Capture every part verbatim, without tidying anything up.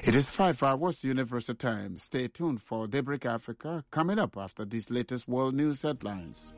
It is five hours Universal Time. Stay tuned for Daybreak Africa coming up after these latest world news headlines.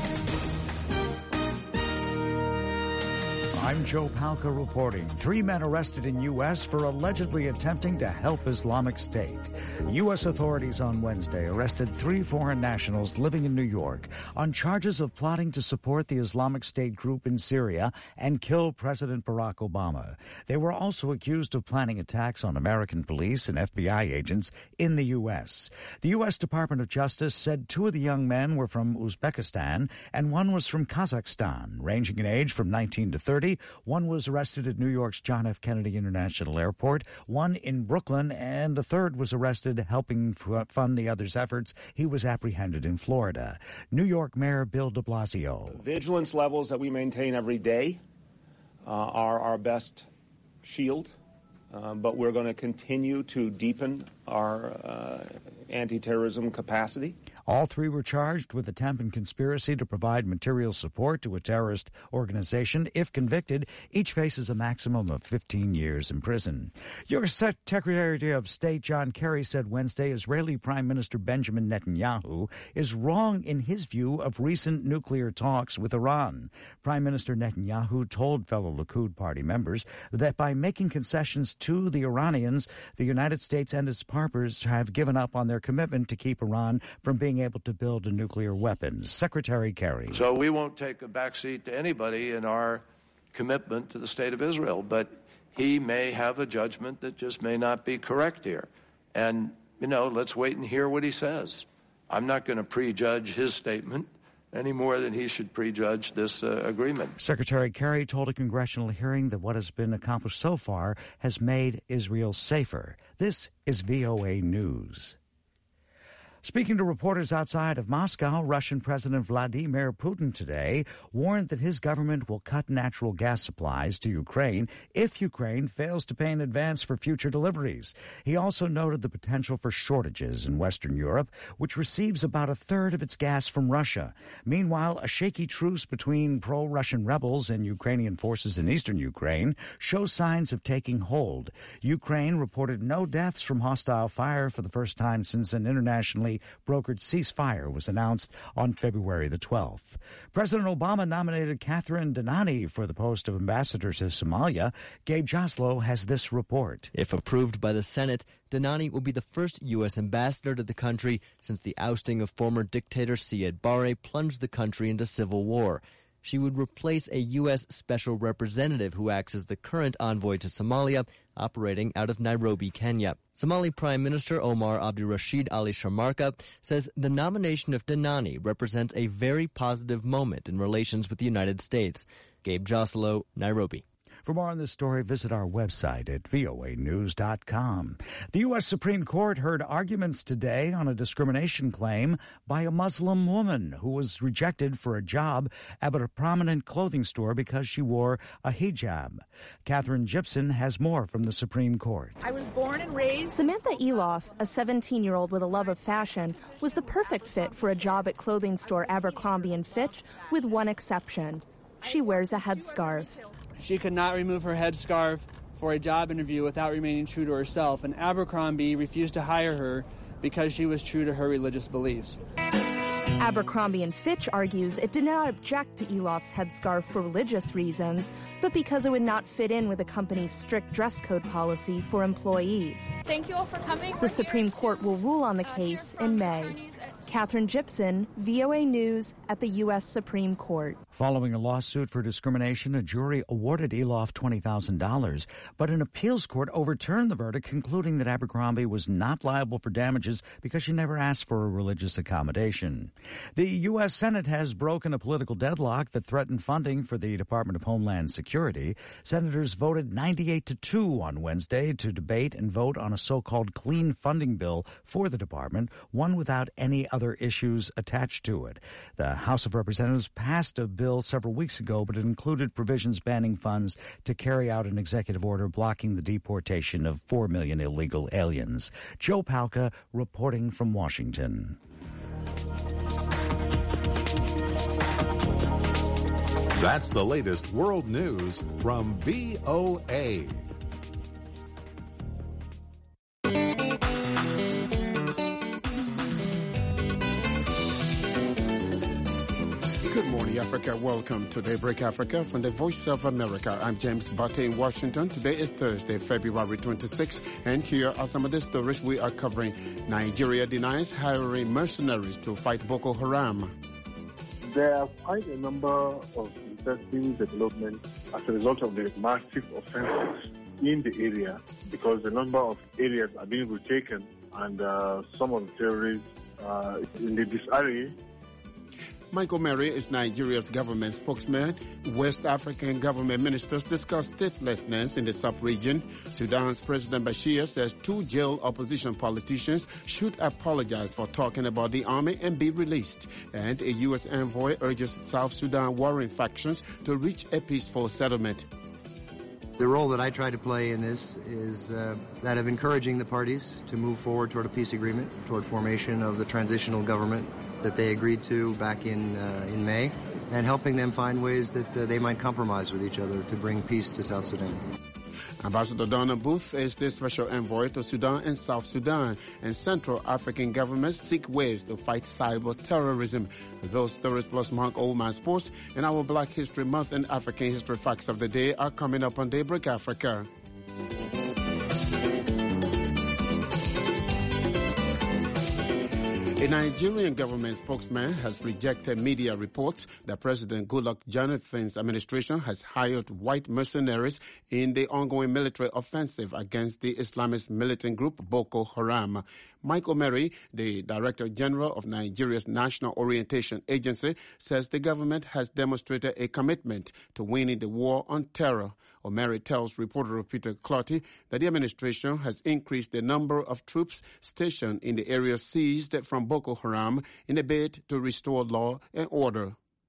I'm Joe Palca reporting. Three men arrested in U S for allegedly attempting to help Islamic State. U S authorities on Wednesday arrested three foreign nationals living in New York on charges of plotting to support the Islamic State group in Syria and kill President Barack Obama. They were also accused of planning attacks on American police and F B I agents in the U S. The U S Department of Justice said two of the young men were from Uzbekistan and one was from Kazakhstan, ranging in age from nineteen to thirty. One was arrested at New York's John F. Kennedy International Airport, one in Brooklyn, and a third was arrested helping fund the other's efforts. He was apprehended in Florida. New York Mayor Bill de Blasio. The vigilance levels that we maintain every day uh, are our best shield, uh, but we're going to continue to deepen our uh, anti-terrorism capacity. All three were charged with attempt and conspiracy to provide material support to a terrorist organization. If convicted, each faces a maximum of fifteen years in prison. U S Secretary of State John Kerry said Wednesday Israeli Prime Minister Benjamin Netanyahu is wrong in his view of recent nuclear talks with Iran. Prime Minister Netanyahu told fellow Likud party members that by making concessions to the Iranians, the United States and its partners have given up on their commitment to keep Iran from being able to build a nuclear weapon. Secretary Kerry. So we won't take a backseat to anybody in our commitment to the state of Israel, but he may have a judgment that just may not be correct here. And, you know, let's wait and hear what he says. I'm not going to prejudge his statement any more than he should prejudge this uh, agreement. Secretary Kerry told a congressional hearing that what has been accomplished so far has made Israel safer. This is V O A News. Speaking to reporters outside of Moscow, Russian President Vladimir Putin today warned that his government will cut natural gas supplies to Ukraine if Ukraine fails to pay in advance for future deliveries. He also noted the potential for shortages in Western Europe, which receives about a third of its gas from Russia. Meanwhile, a shaky truce between pro-Russian rebels and Ukrainian forces in eastern Ukraine shows signs of taking hold. Ukraine reported no deaths from hostile fire for the first time since an internationally brokered ceasefire was announced on February the twelfth. President Obama nominated Catherine Denani for the post of ambassador to Somalia. Gabe Joslow has this report. If approved by the Senate, Denani will be the first U S ambassador to the country since the ousting of former dictator Siad Barre plunged the country into civil war. She would replace a U S special representative who acts as the current envoy to Somalia, operating out of Nairobi, Kenya. Somali Prime Minister Omar Abdirashid Ali Shamarka says the nomination of Denani represents a very positive moment in relations with the United States. Gabe Joslow, Nairobi. For more on this story, visit our website at V O A news dot com. The U S Supreme Court heard arguments today on a discrimination claim by a Muslim woman who was rejected for a job at a prominent clothing store because she wore a hijab. Catherine Gibson has more from the Supreme Court. I was born and raised. Samantha Eloff, a seventeen-year-old with a love of fashion, was the perfect fit for a job at clothing store Abercrombie and Fitch, with one exception. She wears a headscarf. She could not remove her headscarf for a job interview without remaining true to herself, and Abercrombie refused to hire her because she was true to her religious beliefs. Abercrombie and Fitch argues it did not object to Eloff's headscarf for religious reasons, but because it would not fit in with the company's strict dress code policy for employees. Thank you all for coming. The Supreme Court will rule on the case in May. Catherine Gibson, V O A News at the U S Supreme Court. Following a lawsuit for discrimination, a jury awarded Eloff twenty thousand dollars, but an appeals court overturned the verdict, concluding that Abercrombie was not liable for damages because she never asked for a religious accommodation. The U S Senate has broken a political deadlock that threatened funding for the Department of Homeland Security. Senators voted ninety-eight to two on Wednesday to debate and vote on a so-called clean funding bill for the department, one without any other issues attached to it. The House of Representatives passed a bill several weeks ago, but it included provisions banning funds to carry out an executive order blocking the deportation of four million illegal aliens. Joe Palca reporting from Washington. That's the latest world news from V O A. Hey Africa, welcome to Daybreak Africa from the Voice of America. I'm James Butte in Washington. Today is Thursday, February twenty-sixth, and here are some of the stories we are covering. Nigeria denies hiring mercenaries to fight Boko Haram. There are quite a number of interesting developments as a result of the massive offenses in the area, because the number of areas are being retaken and uh, some of the terrorists uh, in the disarray. Michael Mary is Nigeria's government spokesman. West African government ministers discuss statelessness in the sub-region. Sudan's President Bashir says two jailed opposition politicians should apologize for talking about the army and be released. And a U S envoy urges South Sudan warring factions to reach a peaceful settlement. The role that I try to play in this is uh, that of encouraging the parties to move forward toward a peace agreement, toward formation of the transitional government that they agreed to back in uh, in May, and helping them find ways that uh, they might compromise with each other to bring peace to South Sudan. Ambassador Donna Booth is the special envoy to Sudan and South Sudan, and Central African governments seek ways to fight cyber terrorism. Those stories plus Mark Oldman Sports and our Black History Month and African History Facts of the Day are coming up on Daybreak Africa. A Nigerian government spokesman has rejected media reports that President Goodluck Jonathan's administration has hired white mercenaries in the ongoing military offensive against the Islamist militant group Boko Haram. Michael Mary, the Director General of Nigeria's National Orientation Agency, says the government has demonstrated a commitment to winning the war on terror. Omeri tells reporter Peter Clotty that the administration has increased the number of troops stationed in the areas seized from Boko Haram in a bid to restore law and order.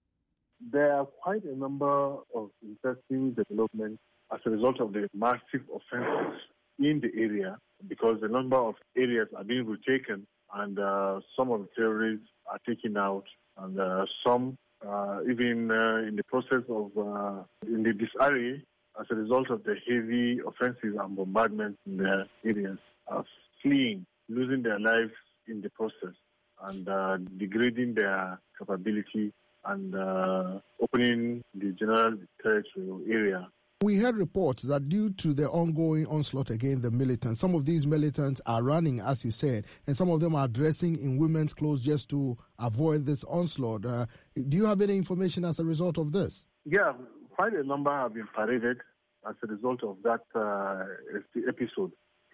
There are quite a number of interesting developments as a result of the massive offenses in the area, because the number of areas are being retaken and uh, some of the terrorists are taken out, and uh, some uh, even uh, in the process of uh, in the disarray as a result of the heavy offenses and bombardments in the areas, are fleeing, losing their lives in the process, and uh, degrading their capability and uh, opening the general territorial area. We heard reports that due to the ongoing onslaught against the militants, some of these militants are running, as you said, and some of them are dressing in women's clothes just to avoid this onslaught. Uh, do you have any information as a result of this? Yeah, quite a number have been paraded as a result of that uh, episode.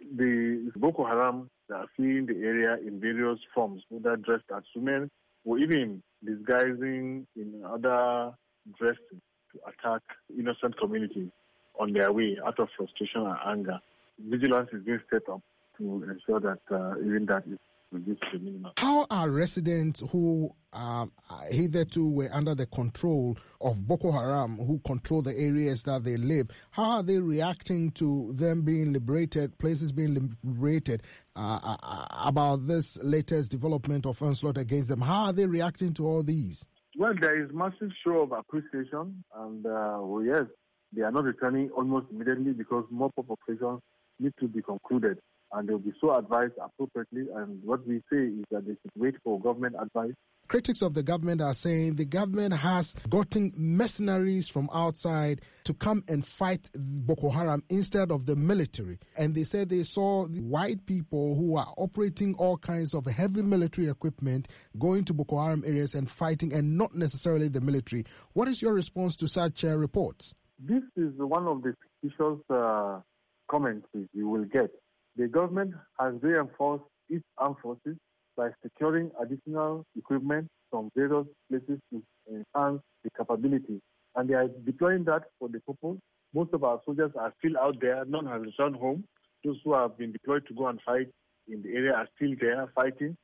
The Boko Haram are fleeing the area in various forms, whether dressed as women or even disguising in other dresses to attack innocent communities on their way out of frustration and anger. Vigilance is being set up to ensure that uh, even that is reduced to the minimum. How are residents who um, hitherto were under the control of Boko Haram, who control the areas that they live, how are they reacting to them being liberated, places being liberated, uh, uh, about this latest development of onslaught against them? How are they reacting to all these? Well, there is massive show of appreciation, and uh, well, yes, they are not returning almost immediately because more operations need to be concluded, and they will be so advised appropriately. And what we say is that they should wait for government advice. Critics of the government are saying the government has gotten mercenaries from outside to come and fight Boko Haram instead of the military. And they said they saw white people who are operating all kinds of heavy military equipment going to Boko Haram areas and fighting, and not necessarily the military. What is your response to such uh, reports? This is one of the suspicious uh, comments you will get. The government has reinforced its armed forces by securing additional equipment from various places to enhance the capability. And they are deploying that for the purpose. Most of our soldiers are still out there. None has returned home. Those who have been deployed to go and fight in the area are still there fighting.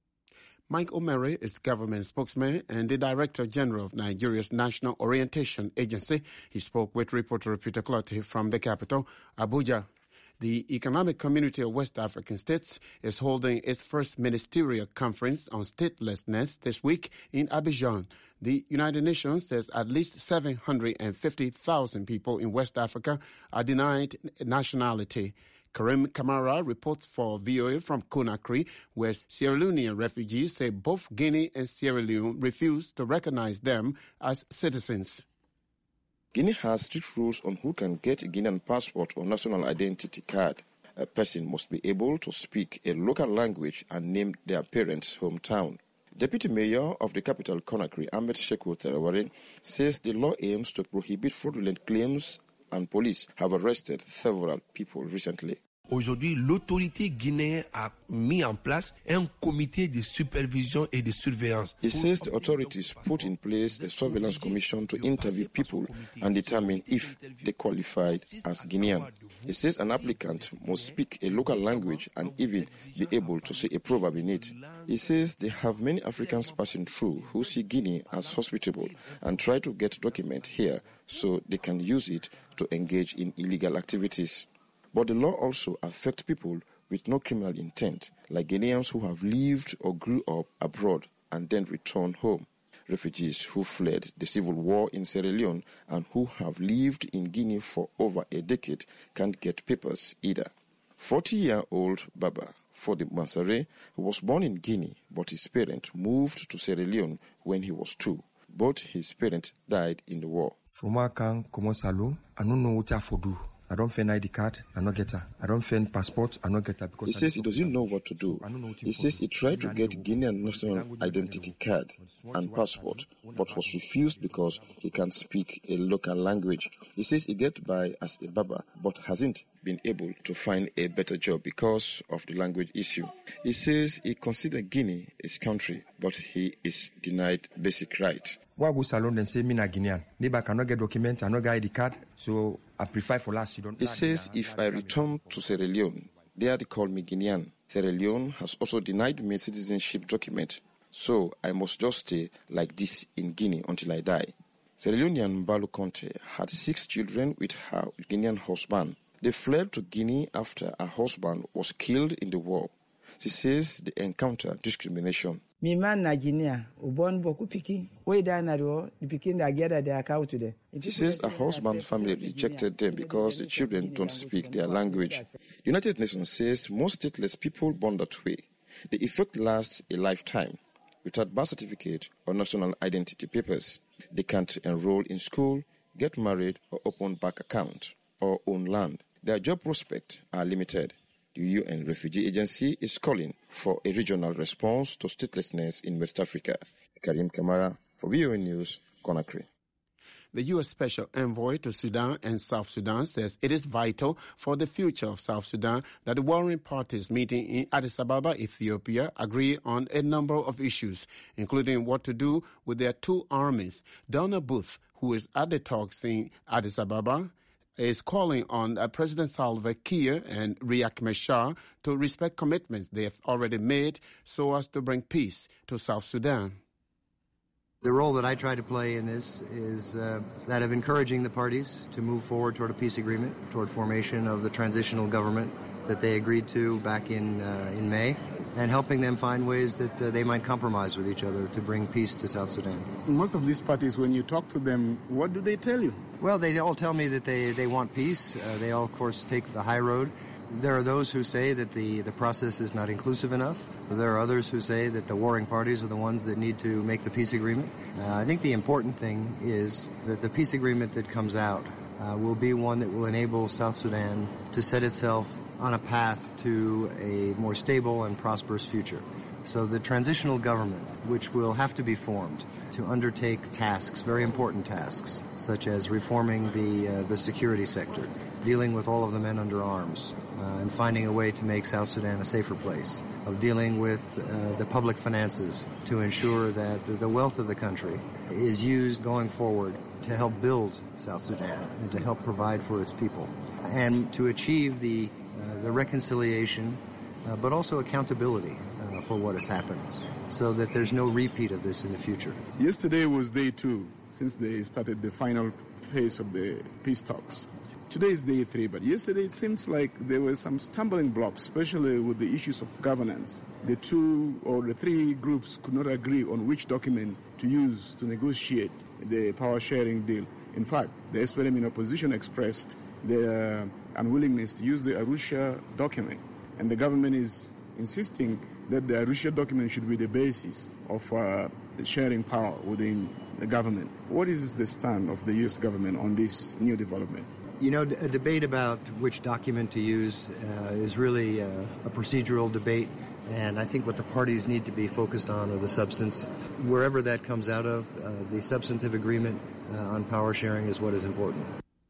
Mike Omeri is government spokesman and the Director General of Nigeria's National Orientation Agency. He spoke with reporter Peter Clotty from the capital, Abuja. The Economic Community of West African States is holding its first ministerial conference on statelessness this week in Abidjan. The United Nations says at least seven hundred fifty thousand people in West Africa are denied nationality. Karim Kamara reports for V O A from Conakry, where Sierra Leonean refugees say both Guinea and Sierra Leone refuse to recognize them as citizens. Guinea has strict rules on who can get a Guinean passport or national identity card. A person must be able to speak a local language and name their parents' hometown. Deputy Mayor of the capital, Conakry, Ahmed Shekou Taraware, says the law aims to prohibit fraudulent claims, and police have arrested several people recently. Aujourd'hui, l'autorité guinéenne a mis en place un comité de supervision et de surveillance. He says the authorities put in place a surveillance commission to interview people and determine if they qualified as Guinean. He says an applicant must speak a local language and even be able to say a proverb in it. He says they have many Africans passing through who see Guinea as hospitable and try to get documents here so they can use it to engage in illegal activities. But the law also affects people with no criminal intent, like Guineans who have lived or grew up abroad and then returned home, refugees who fled the civil war in Sierra Leone and who have lived in Guinea for over a decade can't get papers either. forty-year-old Baba Fodi Mansare, who was born in Guinea, but his parents moved to Sierra Leone when he was two. Both his parents died in the war. From I can come salon, I don't know what I for do. I don't find I D card, I don't get her. I don't find passport, I don't get her. Because he says he doesn't know what to do. He says he tried to get Guinean national identity card and passport, but was refused because he can't speak a local language. He says he gets by as a Baba, but hasn't been able to find a better job because of the language issue. He says he considers Guinea his country, but he is denied basic right. Why go salon and say me na Guinean? Maybe I cannot get document, I not get I D card, so I prefer for last. You don't. He says if I return to Sierra Leone, there they call me Guinean. Sierra Leone has also denied me citizenship document, so I must just stay like this in Guinea until I die. Sierra Leonean Balu Conte had six children with her Guinean husband. They fled to Guinea after her husband was killed in the war. She says they encounter discrimination. Mi man na Guinea, ubon boku piki, we da na do, the pikin da gather their account today. She says her husband's family rejected them because the children don't speak their language. The United Nations says most stateless people born that way. The effect lasts a lifetime. Without birth certificate or national identity papers, they can't enroll in school, get married, or open bank account, or own land. Their job prospects are limited. The U N Refugee Agency is calling for a regional response to statelessness in West Africa. Karim Kamara for V O A News, Conakry. The U S Special Envoy to Sudan and South Sudan says it is vital for the future of South Sudan that the warring parties meeting in Addis Ababa, Ethiopia, agree on a number of issues, including what to do with their two armies. Donna Booth, who is at the talks in Addis Ababa, is calling on uh, President Salva Kiir and Riek Machar to respect commitments they have already made so as to bring peace to South Sudan. The role that I try to play in this is uh, that of encouraging the parties to move forward toward a peace agreement, toward formation of the transitional government that they agreed to back in uh, in May, and helping them find ways that uh, they might compromise with each other to bring peace to South Sudan. Most of these parties, when you talk to them, what do they tell you? Well, they all tell me that they, they want peace. Uh, they all, of course, take the high road. There are those who say that the, the process is not inclusive enough. There are others who say that the warring parties are the ones that need to make the peace agreement. Uh, I think the important thing is that the peace agreement that comes out uh, will be one that will enable South Sudan to set itself on a path to a more stable and prosperous future. So the transitional government, which will have to be formed to undertake tasks, very important tasks, such as reforming the uh, the security sector, dealing with all of the men under arms, uh, and finding a way to make South Sudan a safer place, of dealing with uh, the public finances to ensure that the, the wealth of the country is used going forward to help build South Sudan and to help provide for its people, and to achieve the uh, the reconciliation, uh, but also accountability uh, for what has happened, so that there's no repeat of this in the future. Yesterday was day two since they started the final phase of the peace talks. Today is day three, but yesterday it seems like there were some stumbling blocks, especially with the issues of governance. The two or the three groups could not agree on which document to use to negotiate the power sharing deal. In fact, the S P L M in opposition expressed the uh, unwillingness to use the Arusha document. And the government is insisting that the Arusha document should be the basis of uh, sharing power within the government. What is the stand of the U S government on this new development? You know, a debate about which document to use uh, is really uh, a procedural debate, and I think what the parties need to be focused on are the substance. Wherever that comes out of, uh, the substantive agreement uh, on power sharing is what is important.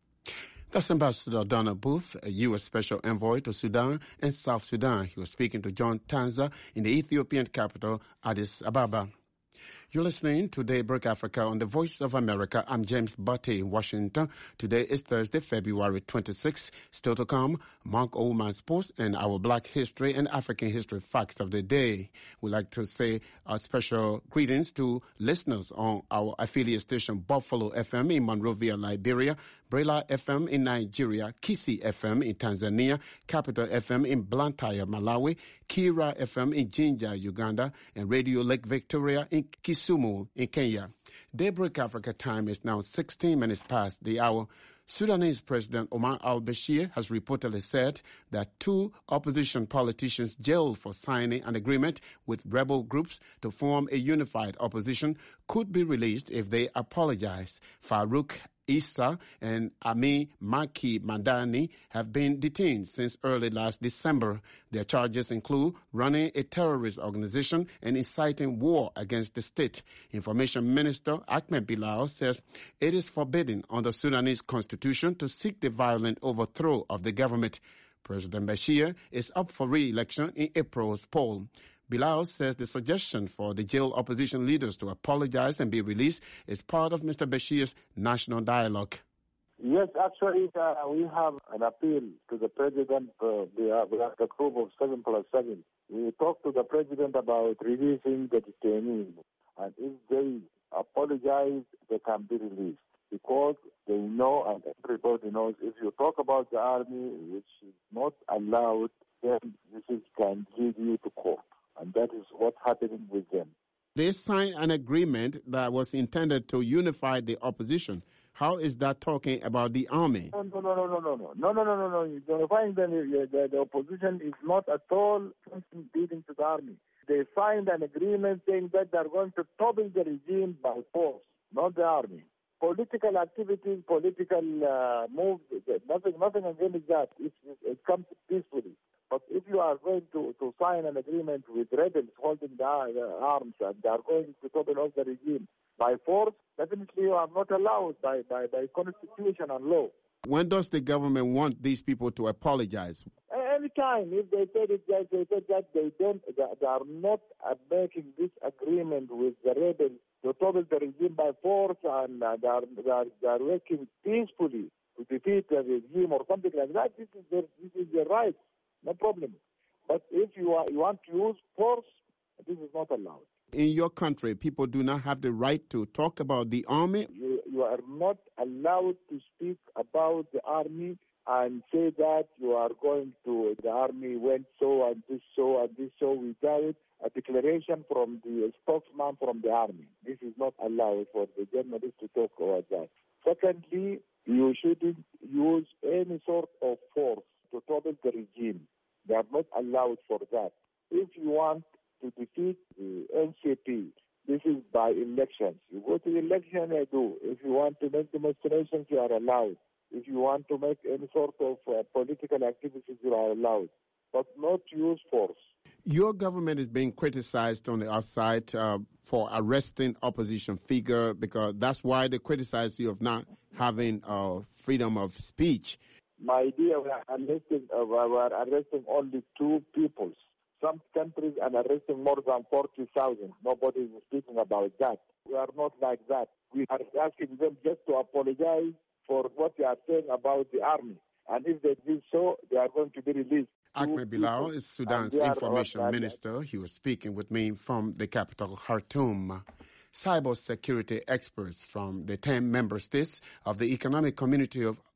That's Ambassador Donna Booth, a U S Special Envoy to Sudan and South Sudan. He was speaking to John Tanza in the Ethiopian capital, Addis Ababa. You're listening to Daybreak Africa on the Voice of America. I'm James Butte in Washington. Today is Thursday, February twenty-sixth. Still to come, Mark Oldman Sports and our Black History and African History Facts of the Day. We'd like to say a special greetings to listeners on our affiliate station Buffalo F M in Monrovia, Liberia, Brela F M in Nigeria, Kisi F M in Tanzania, Capital F M in Blantyre, Malawi, Kira F M in Jinja, Uganda, and Radio Lake Victoria in Kisumu in Kenya. Daybreak Africa time is now sixteen minutes past the hour. Sudanese President Omar al-Bashir has reportedly said that two opposition politicians jailed for signing an agreement with rebel groups to form a unified opposition could be released if they apologize. Farouk Issa and Ami Maki Madani have been detained since early last December. Their charges include running a terrorist organization and inciting war against the state. Information Minister Ahmed Bilal says it is forbidden under Sudanese constitution to seek the violent overthrow of the government. President Bashir is up for re-election in April's poll. Bilal says the suggestion for the jailed opposition leaders to apologize and be released is part of Mister Bashir's national dialogue. Yes, actually, uh, we have an appeal to the president. Uh, we have a group of seven plus seven. We talked to the president about releasing the detainees, and if they apologize, they can be released. Because they know, and everybody knows, if you talk about the army, which is not allowed, then this is, can lead you to court. And that is what's happening with them. They signed an agreement that was intended to unify the opposition. How is that talking about the army? No, no, no, no, no, no, no, no, no, no, no. Unifying the, the, the opposition is not at all something leading to the army. They signed an agreement saying that they're going to topple the regime by force, not the army. Political activities, political uh, moves, nothing, nothing against that. It, it, it comes peacefully. But if you are going to, to sign an agreement with rebels holding the uh, arms and they are going to topple off the regime by force, definitely you are not allowed by, by, by constitution and law. When does the government want these people to apologize? Anytime. If they said it, they said that they don't, they are not making this agreement with the rebels to topple the regime by force, and uh, they, are, they, are, they are working peacefully to defeat the regime or something like that. This is their, this is their right. No problem. But if you, are, you want to use force, this is not allowed. In your country, people do not have the right to talk about the army? You, you are not allowed to speak about the army and say that you are going to, the army went so and this so and this so without a declaration from the spokesman from the army. This is not allowed for the journalists to talk about that. Secondly, you shouldn't use any sort of force to topple the regime. They are not allowed for that. If you want to defeat the N C P, this is by elections. You go to the election, you do. If you want to make demonstrations, you are allowed. If you want to make any sort of uh, political activities, you are allowed. But not use force. Your government is being criticized on the outside uh, for arresting opposition figure, because that's why they criticize you of not having uh, freedom of speech. My dear, we are arresting, uh, we are arresting only two peoples. Some countries are arresting more than forty thousand. Nobody is speaking about that. We are not like that. We are asking them just to apologize for what they are saying about the army. And if they do so, they are going to be released. Ahmed Bilal is Sudan's information minister. He was speaking with me from the capital, Khartoum. Cybersecurity experts from the ten member states of the Economic Community of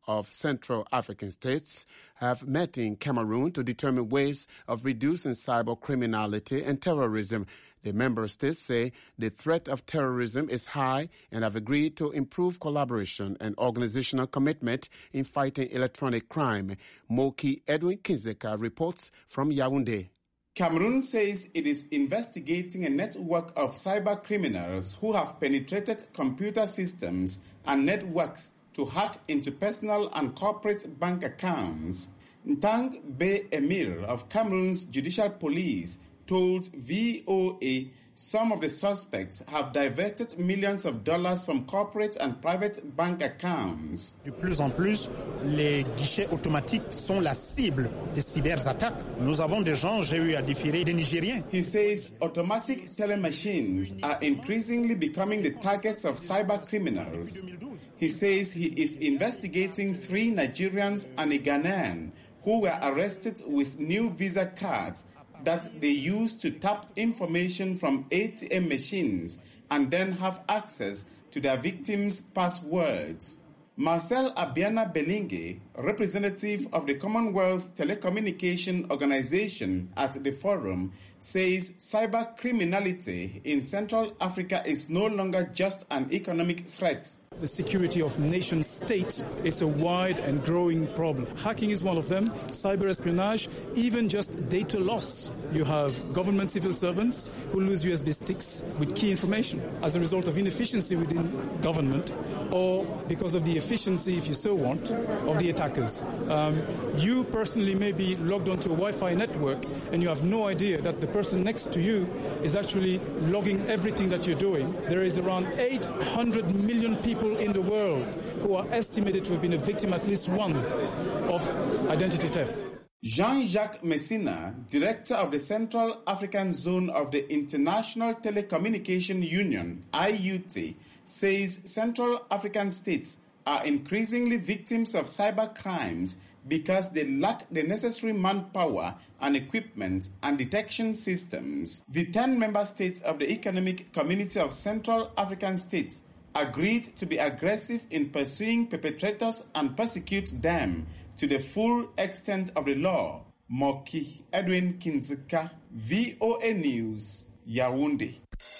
of Central African states have met in Cameroon to determine ways of reducing cyber criminality and terrorism. The member states say the threat of terrorism is high and have agreed to improve collaboration and organizational commitment in fighting electronic crime. Moki Edwin Kinzeka reports from Yaoundé. Cameroon says it is investigating a network of cyber criminals who have penetrated computer systems and networks to hack into personal and corporate bank accounts. Ntang Be Emir of Cameroon's Judicial Police told V O A some of the suspects have diverted millions of dollars from corporate and private bank accounts. De plus en plus, les guichets automatiques sont la cible des cyberattaques. Nous avons des gens, j'ai eu à défiler des Nigériens. He says automatic teller machines are increasingly becoming the targets of cyber criminals. He says he is investigating three Nigerians and a Ghanaian who were arrested with new Visa cards that they use to tap information from A T M machines and then have access to their victims' passwords. Marcel Abiana Belinge, representative of the Commonwealth Telecommunication Organization at the forum, says cyber criminality in Central Africa is no longer just an economic threat. The security of nation state is a wide and growing problem. Hacking is one of them, cyber espionage, even just data loss. You have government civil servants who lose U S B sticks with key information as a result of inefficiency within government or because of the efficiency, if you so want, of the attackers. Um, you personally may be logged onto a Wi-Fi network and you have no idea that the person next to you is actually logging everything that you're doing. There is around eight hundred million people in the world who are estimated to have been a victim at least one of identity theft. Jean-Jacques Messina, director of the Central African Zone of the International Telecommunication Union, I U T, says Central African states are increasingly victims of cyber crimes because they lack the necessary manpower and equipment and detection systems. The ten member states of the Economic Community of Central African States agreed to be aggressive in pursuing perpetrators and prosecute them to the full extent of the law. Moki Edwin Kinzeka, V O A News, Yaoundé.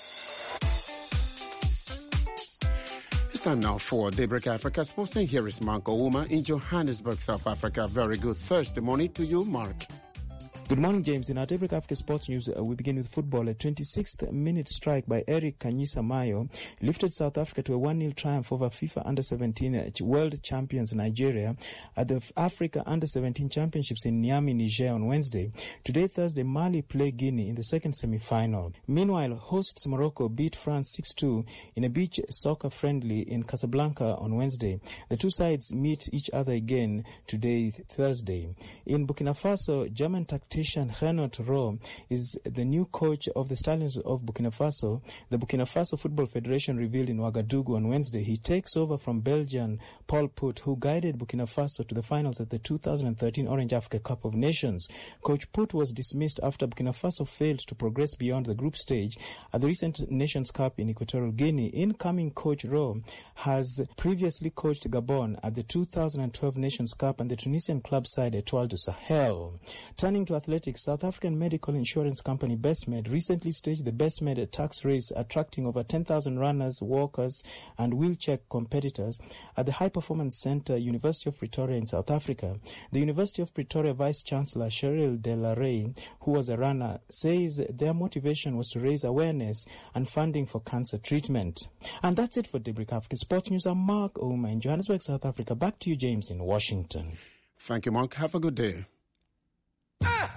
It's time now for Daybreak Africa Sports, and here is Mark Ouma in Johannesburg, South Africa. Very good Thursday morning to you, Mark. Good morning, James. In our Daybreak Africa Sports News, uh, we begin with football. A twenty-sixth minute strike by Eric Kanyisa Mayo lifted South Africa to a one nil triumph over FIFA Under seventeen uh, world champions Nigeria at the Africa Under seventeen Championships in Niamey, Niger on Wednesday. Today, Thursday, Mali play Guinea in the second semi-final. Meanwhile, hosts Morocco beat France six two in a beach soccer friendly in Casablanca on Wednesday. The two sides meet each other again today, Thursday. In Burkina Faso, German tactician Gernot Rohr is the new coach of the Stallions of Burkina Faso. The Burkina Faso Football Federation revealed in Ouagadougou on Wednesday he takes over from Belgian Paul Put, who guided Burkina Faso to the finals at the two thousand thirteen Orange Africa Cup of Nations. Coach Put was dismissed after Burkina Faso failed to progress beyond the group stage at the recent Nations Cup in Equatorial Guinea. Incoming coach Rohr has previously coached Gabon at the two thousand twelve Nations Cup and the Tunisian club side Etoile du Sahel. Turning to athletics, South African medical insurance company Bestmed recently staged the Bestmed tax race, attracting over ten thousand runners, walkers, and wheelchair competitors at the High Performance Center, University of Pretoria in South Africa. The University of Pretoria Vice Chancellor Cheryl De La Rey, who was a runner, says their motivation was to raise awareness and funding for cancer treatment. And that's it for Daybreak Africa Sports News. I'm Mark Ouma in Johannesburg, South Africa. Back to you, James, in Washington. Thank you, Mark. Have a good day. Ah!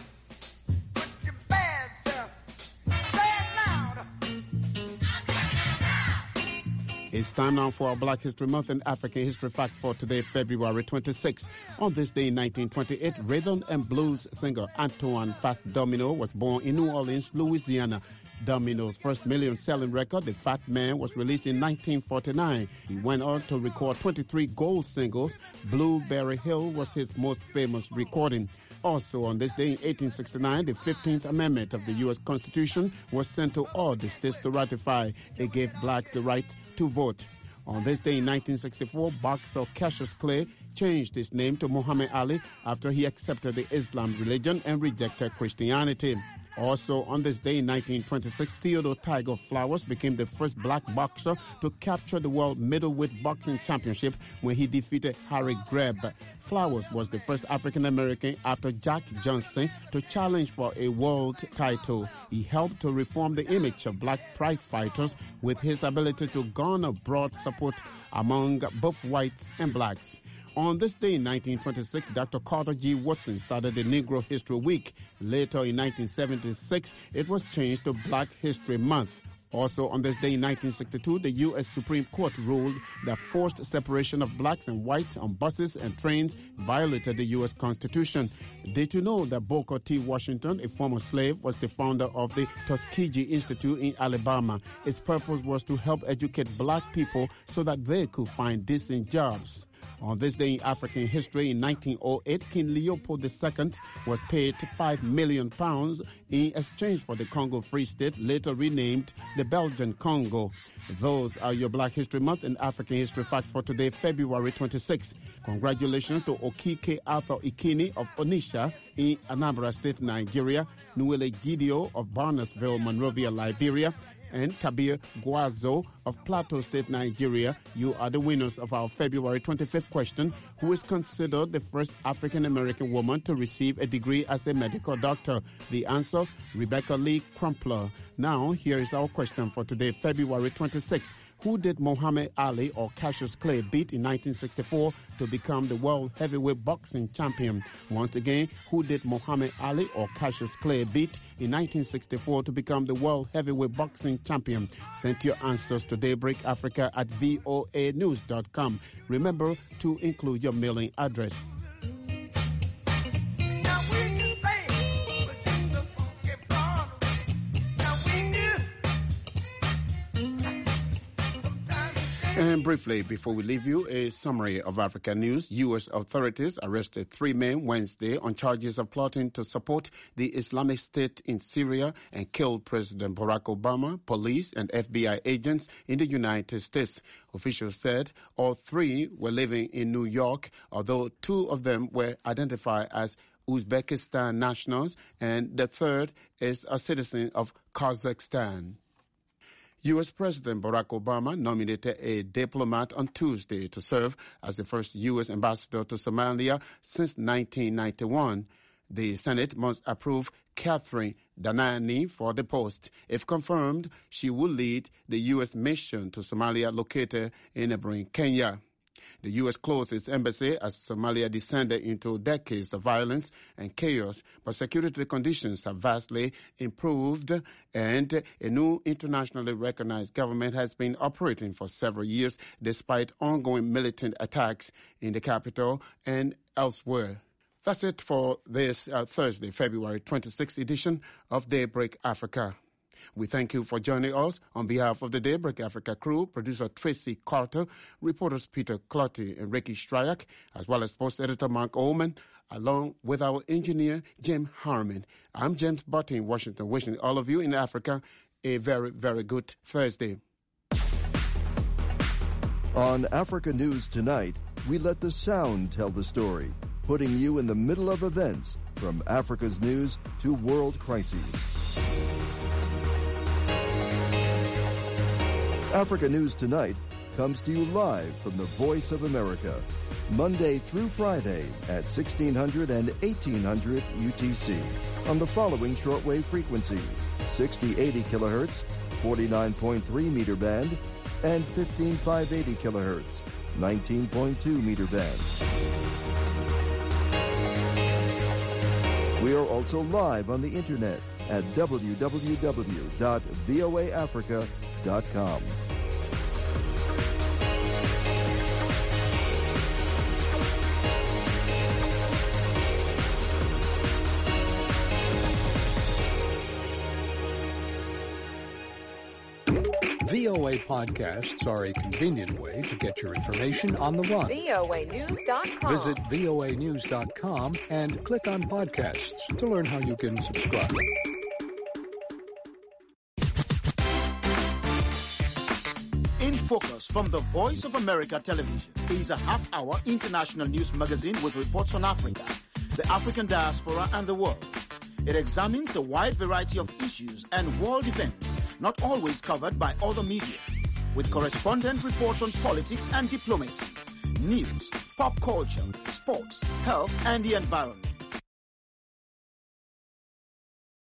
It's time now for our Black History Month and African History Facts for today, February twenty-sixth. On this day in nineteen twenty-eight, rhythm and blues singer Antoine Fats Domino was born in New Orleans, Louisiana. Domino's first million-selling record, The Fat Man, was released in nineteen forty-nine. He went on to record twenty-three gold singles. Blueberry Hill was his most famous recording. Also on this day in eighteen sixty-nine, the fifteenth Amendment of the U S Constitution was sent to all the states to ratify. It gave blacks the right to vote. On this day in nineteen sixty-four, boxer Cassius Clay changed his name to Muhammad Ali after he accepted the Islam religion and rejected Christianity. Also on this day in nineteen twenty-six, Theodore Tiger Flowers became the first black boxer to capture the World Middleweight Boxing Championship when he defeated Harry Greb. Flowers was the first African-American after Jack Johnson to challenge for a world title. He helped to reform the image of black prize fighters with his ability to garner broad support among both whites and blacks. On this day in nineteen twenty-six, Doctor Carter G. Woodson started the Negro History Week. Later in nineteen seventy-six, it was changed to Black History Month. Also on this day in nineteen sixty-two, the U S Supreme Court ruled that forced separation of blacks and whites on buses and trains violated the U S Constitution. Did you know that Booker T. Washington, a former slave, was the founder of the Tuskegee Institute in Alabama? Its purpose was to help educate black people so that they could find decent jobs. On this day in African history, in nineteen oh eight, King Leopold the Second was paid five million pounds in exchange for the Congo Free State, later renamed the Belgian Congo. Those are your Black History Month and African History Facts for today, February twenty-sixth. Congratulations to Okike Arthur Ikini of Onitsha in Anambra State, Nigeria, Nuele Gidio of Barnetsville, Monrovia, Liberia, and Kabir Guazo of Plateau State, Nigeria. You are the winners of our February twenty-fifth question. Who is considered the first African-American woman to receive a degree as a medical doctor? The answer, Rebecca Lee Crumpler. Now, here is our question for today, February twenty-sixth. Who did Muhammad Ali or Cassius Clay beat in nineteen sixty-four to become the world heavyweight boxing champion? Once again, who did Muhammad Ali or Cassius Clay beat in nineteen sixty-four to become the world heavyweight boxing champion? Send your answers to Daybreak Africa at V O A news dot com. Remember to include your mailing address. And briefly, before we leave you, a summary of Africa news. U S authorities arrested three men Wednesday on charges of plotting to support the Islamic State in Syria and killed President Barack Obama, police, and F B I agents in the United States. Officials said all three were living in New York, although two of them were identified as Uzbekistan nationals, and the third is a citizen of Kazakhstan. U S President Barack Obama nominated a diplomat on Tuesday to serve as the first U S ambassador to Somalia since nineteen ninety-one. The Senate must approve Catherine Danani for the post. If confirmed, she will lead the U S mission to Somalia located in neighboring Kenya. The U S closed its embassy as Somalia descended into decades of violence and chaos, but security conditions have vastly improved, and a new internationally recognized government has been operating for several years despite ongoing militant attacks in the capital and elsewhere. That's it for this uh, Thursday, February twenty-sixth edition of Daybreak Africa. We thank you for joining us. On behalf of the Daybreak Africa crew, producer Tracy Carter, reporters Peter Clotty and Ricky Stryak, as well as sports editor Mark Ullman, along with our engineer Jim Harmon. I'm James Butty in Washington, wishing all of you in Africa a very, very good Thursday. On Africa News Tonight, we let the sound tell the story, putting you in the middle of events from Africa's news to world crises. Africa News Tonight comes to you live from the Voice of America, Monday through Friday at sixteen hundred and eighteen hundred U T C on the following shortwave frequencies: sixty eighty kilohertz, forty-nine point three meter band, and fifteen five eighty kilohertz, nineteen point two meter band. We are also live on the internet at w w w dot v o a africa dot com. V O A podcasts are a convenient way to get your information on the run. V O A news dot com. Visit V O A news dot com and click on podcasts to learn how you can subscribe. Focus from the Voice of America Television is a half-hour international news magazine with reports on Africa, the African diaspora, and the world. It examines a wide variety of issues and world events not always covered by other media, with correspondent reports on politics and diplomacy, news, pop culture, sports, health, and the environment.